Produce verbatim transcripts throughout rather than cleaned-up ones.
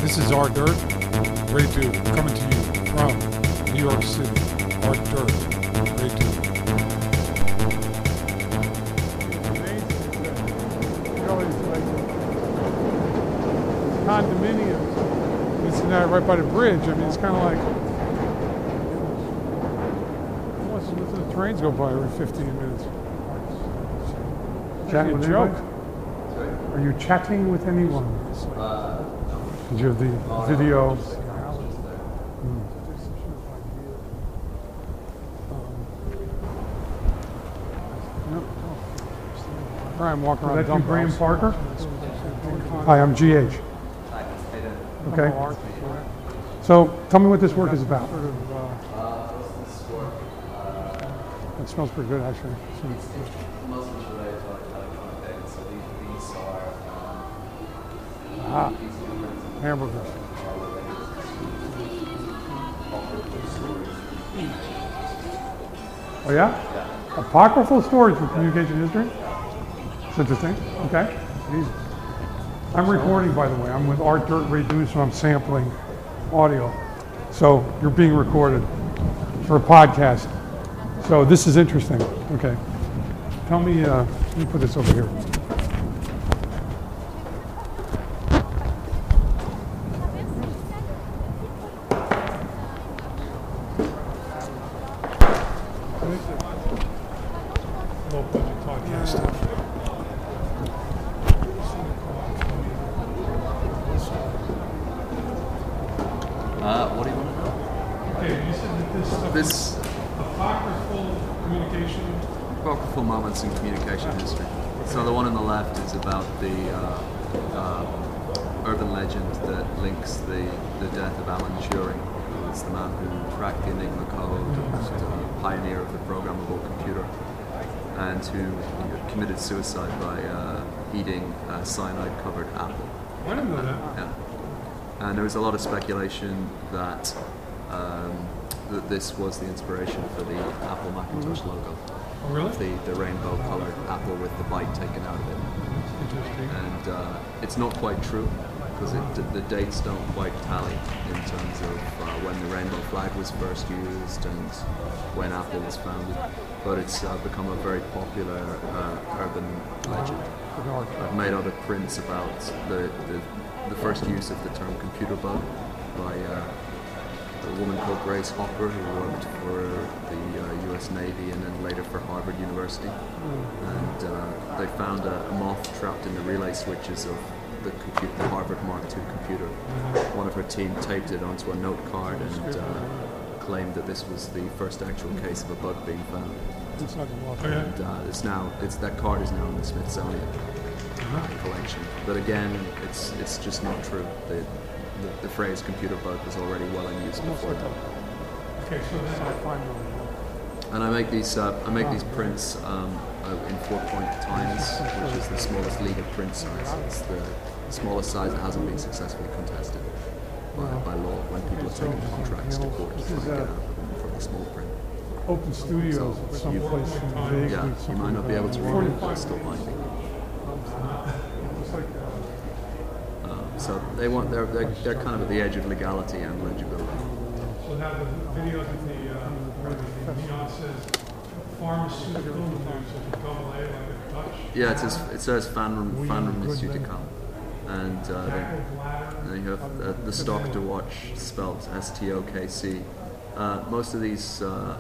This is Art Dirt, Ray Dude, coming to you from New York City. Art Dirt, Ray Dude. Condominiums, this and that, right by the bridge. I mean, it's kind of like, listen to the trains go by every fifteen minutes. Chatting with a joke. anybody? Are you chatting with anyone? Uh, Did you have the video? Hmm. All right, I'm walking Is around that you, Graham Dumphouse. Parker? Hi, I'm G H. Okay. Art. So tell me what this work is about. Sort of, uh, uh, this work, uh, it smells pretty good, actually. most of it's related to electronic data. So these, these are, um, Ah, these blueprints and hamburgers. are related to storage. Oh yeah? Apocryphal stories for communication history? It's interesting. Okay. Easy. I'm recording, by the way. I'm with Art Dirt Ray Dude, so I'm sampling audio. So you're being recorded for a podcast. So this is interesting. Okay. Tell me, uh, let me put this over here. Low budget podcast. Uh, what do you want to know? Okay, you said that this stuff This is apocryphal communication. apocryphal moments in communication history. So the one on the left is about the uh, uh, urban legend that links the, the death of Alan Turing, who was the man who cracked the Enigma code, and was the pioneer of the programmable computer, and who you know, committed suicide by uh, eating a cyanide-covered apple. I didn't know that. Yeah. And there was a lot of speculation that um, that this was the inspiration for the Apple Macintosh logo. Oh, really? The, the rainbow-colored apple with the bite taken out of it. Interesting. And uh, it's not quite true, because it, the dates don't quite tally in terms of uh, when the rainbow flag was first used and when Apple was founded. But it's uh, become a very popular uh, urban legend. I've made other prints about the, the, the first use of the term computer bug by uh, a woman called Grace Hopper, who worked for the uh, U S Navy and then later for Harvard University. And uh, they found a, a moth trapped in the relay switches of the, compu- the Harvard Mark two computer. One of her team taped it onto a note card and uh, claimed that this was the first actual case of a bug being found. And uh, it's now, it's, that card is now in the Smithsonian uh, collection. But again, it's it's just not true. The, the, the phrase computer bug was already well in use before that. Okay, so then I'll find them. And I make these uh, I make these prints um, uh, in four point times, which is the smallest legal print size. It's the smallest size that hasn't been successfully contested by, by law when people are taking contracts to court to try and get out for the small print. Open Studios, someplace in vaguely. Yeah, you might not be able to read it, but it's still binding. Um, so they want they're, they're they're kind of at the edge of legality and legibility. So now the video that the, uh, where the neon says pharmaceutical, and there's a double A like a Dutch. Yeah, it says it says Fanrum Fanrum Instituticum, and uh, then, then you have uh, the stock to watch spelled S T O K C. Uh, most of these uh,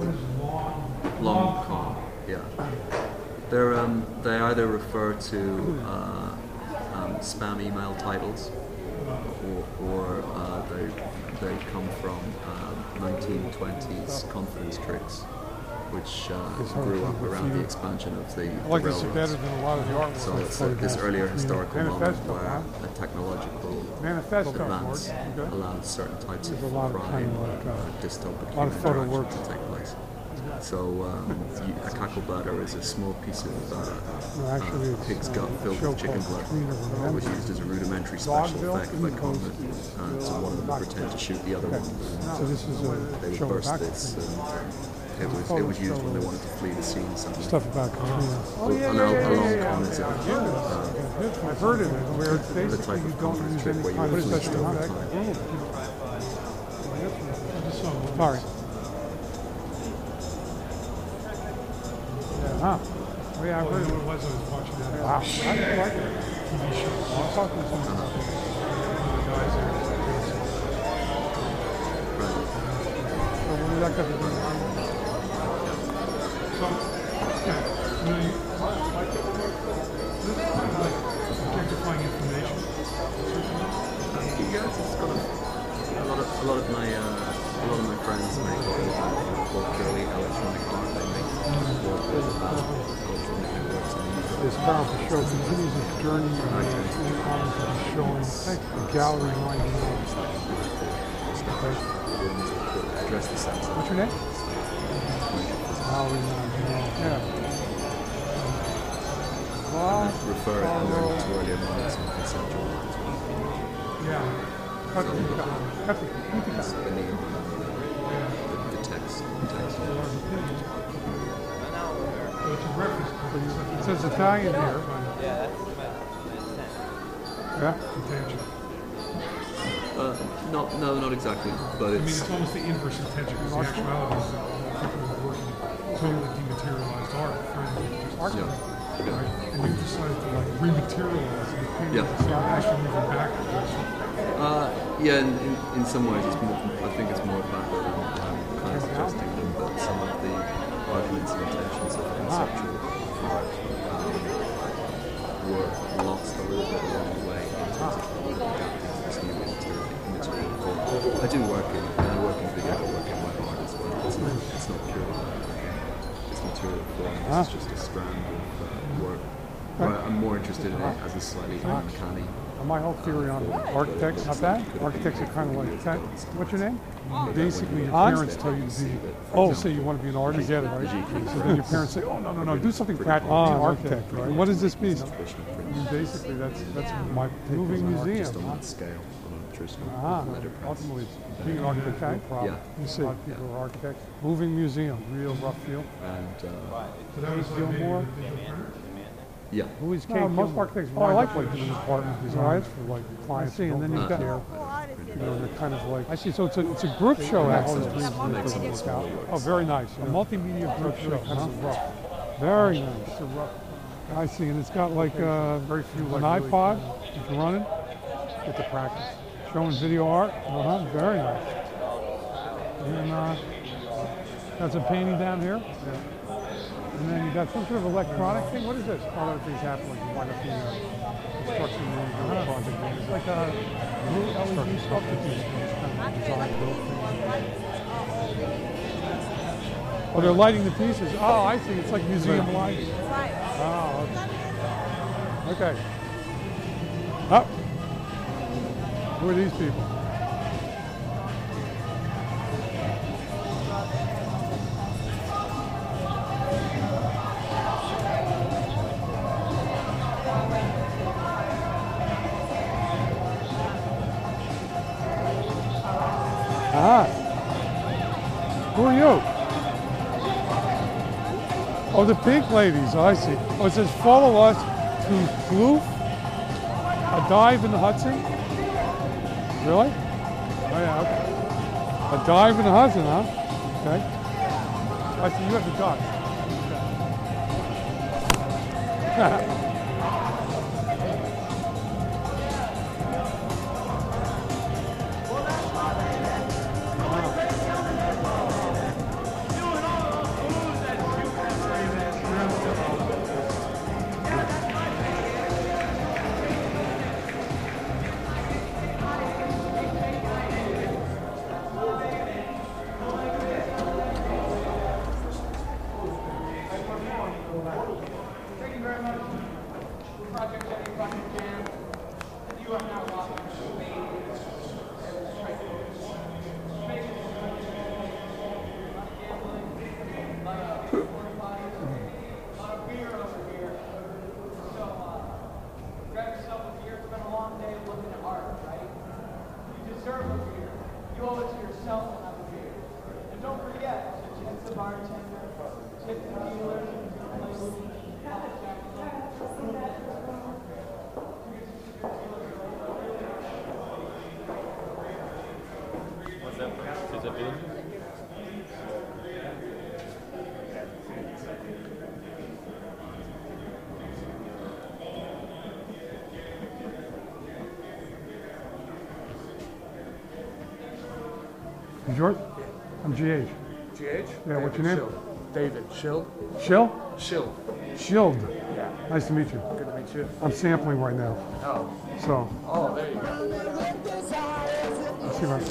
long con, yeah, they're um, they either refer to uh, um, spam email titles, or, or uh, they they come from uh, nineteen twenties conference tricks, which uh, grew up around the expansion of the, I like the this better railroads. than a lot of the artwork. So it's uh, this earlier historical moment Manifesto, where huh? a technological Manifesto, advance okay. allowed certain types of There's a lot of crime kind of or like, uh, dystopic a lot of human photo interaction work. to take place. So um, you, a cacklebladder is a small piece of uh, Well, actually, uh, it's, pig's uh, gut a filled show with chicken called blood. Queen of It was Remembrance. used as a rudimentary special Vaudeville effect by in Coleman, Coast. uh, so one of them would pretend to shoot the other one. So this is They a would show burst back. this and It was it was used when they wanted to flee the scene. Something. Stuff about Katrina. Oh, yeah, yeah, yeah, yeah, yeah, I've heard of it, where it's the basically type you of don't conference use trip any where you kind of would special over effect. time. Sorry. Yeah, huh. Oh, yeah, I've Well, heard you of know what it was, I was watching that it. Wow, I like it. T V show. I'll talk to some. One of the guys there. Right. So what did that got to do with it? So, yeah, you know, you, this is kind of like objectifying information. Yeah, it's got a, a lot of a lot of my uh, a lot of my friends make what we call purely electronic art. They make work with about cultural networks and the This powerful show continues its journey in the comments of the showing the gallery winding up. address the sense of What's your name? Gallery winding up. Yeah. Well, refer it and learn to earlier moments and conceptual lines. Yeah. cut the, cut the, keep it It's down. the name of the, the text. The text. So it's a reference to It says Italian here. Yeah. intention. Uh, not, no, not exactly, but I mean, it's it's almost the inverse intention, because the actuality is that people are working totally dematerialized art, trying to just art, yeah, yeah. right? And you decide to like rematerialize it, Yeah. so you're actually moving backwards. Uh, yeah, in, in, in some ways, it's more. I think it's more about the um, kind of suggesting that some of the arguments and intentions of conceptual art um, were lost a little bit along the way in terms of adapting to this new material, material form. I do work in, and I work in video, I work in web art as well. It's not, it's not purely like this material form. Ah. It's just a strand of uh, work. But I'm more interested in it as a slightly uncanny. My whole theory on architects, not bad. Architects are kind of like that. What's your name? Basically, your parents tell you to be, oh, say you want to be an artist, get it, right? So then your parents say, oh, no, no, no, do something practical, be an architect, right? What is this piece? Basically, that's that's my moving museum. On that scale, on a traditional Ah, letterpress. ultimately, it's being an architect, no problem. Yeah. You see, a lot of people are architects. Moving museum, real rough feel. And uh, So that was like maybe Gilmore? the digital printer. yeah, Who is Kate? Most architects, oh, I like like doing apartment designs for like clients. I see, and then you've got, you know, they're kind of like, I see, so it's a, it's a group show actually. makes it Work out. Oh, very nice. A multimedia group show, huh? Very nice. It's a rough. I see, and it's got like uh, very few, like an iPod, you can run it, get to practice. Showing video art, uh-huh, very nice. And uh, got some painting down here. And then you got some sort of electronic thing. What is this? All other things happen when you wind up being a construction manager project manager. It's like a blue L E D stuff that you kind of design build things. Oh, they're lighting the pieces. Oh, I see. It's like museum lighting. Oh, okay. Okay. Oh. Who are these people? Ah. Who are you? Oh, the pink ladies. I see. Oh, it says follow us to Kloof, a dive in the Hudson. Really? Oh yeah. Okay. A dive in the Hudson, huh? Okay. I see. You have the duck. Okay. You owe it to yourself to have a beer. And don't forget, the chance of our Is yours? I'm G H. G H? Yeah, what's your name? Schild. David Schild. Shill? Schild. Shield. Yeah. Nice to meet you. Good to meet you. I'm sampling right now. Oh. So, Oh, there you go. let's see what.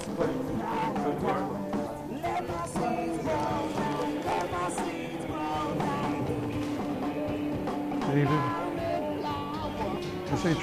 David. S H.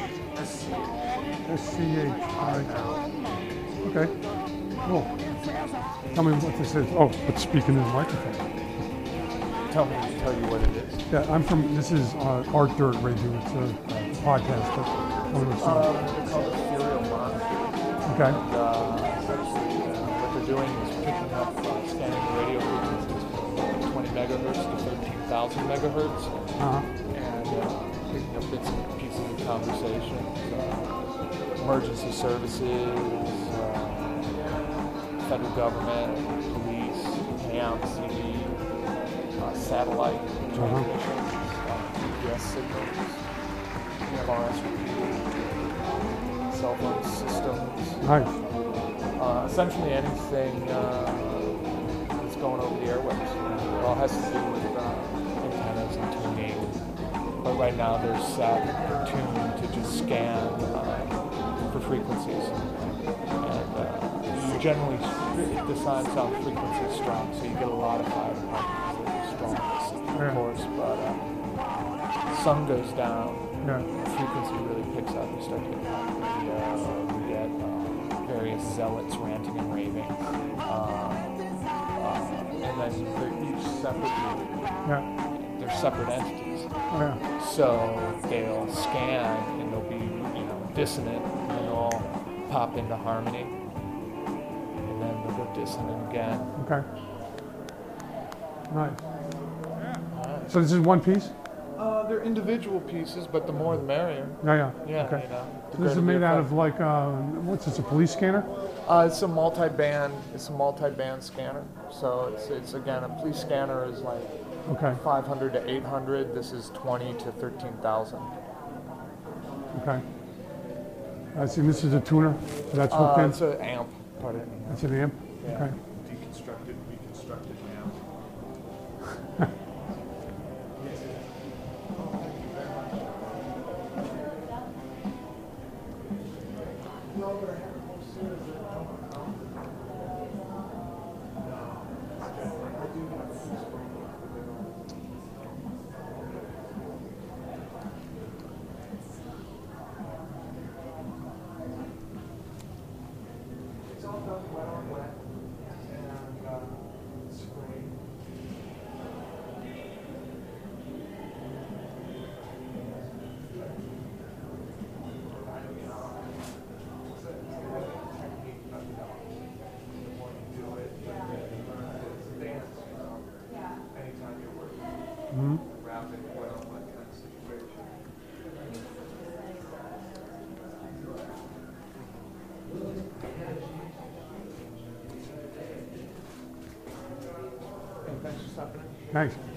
S C H. All right. Okay. Cool. Tell me what this is. Oh, but speaking in the microphone. Tell me, tell you what it is. Yeah, I'm from, this is uh, Art Dirt Radio. It's a podcast. But tell me what's Um, they're called Ethereal Monsters. Okay. And, uh, essentially, uh, what they're doing is picking up, uh, scanning the radio frequencies from twenty megahertz to thirteen thousand megahertz, Uh-huh. and uh, picking up bits and pieces of conversations, uh, emergency services, uh, federal government, police, A M C D, uh, satellite transmissions, uh, G P S signals, E M R S repeaters, cell phone systems, Nice. uh, essentially anything uh, that's going over the airwaves. It all has to do with uh, antennas and tuning, but right now they're set or tuned to just scan uh, for frequencies. And uh, you generally decide on frequency strong, so you get a lot of fire departments that are strongest, of Yeah. course, but uh, sun goes down, Yeah. the frequency really picks up. You start to get pop radio, you get uh, various zealots ranting and raving, uh, uh, and then they're each separate, Yeah. they're separate entities. Yeah. So they'll scan and they'll be, you know, dissonant, and then they'll all pop into harmony, and then they'll go dissonant again. Okay. Nice. So this is one piece? Uh, they're individual pieces, but the more the merrier. Yeah, yeah. Yeah, Okay. you know. the So this is greater the made out effect. of like, uh, what's this, a police scanner? Uh, it's a multi-band. It's a multi-band scanner. So it's it's again a police scanner is like Okay. five hundred to eight hundred. This is twenty to thirteen thousand. Okay. I see, this is a tuner. So that's hooked Uh, in. it's an amp. Pardon me. That's an amp? Yeah. Okay. Deconstructed, reconstructed amp. It's all done wet on wet, and uh, spray. Anytime you're working, Mhm. wrapping wet on wet kind of situation. Hey, thanks for stopping in. Thanks.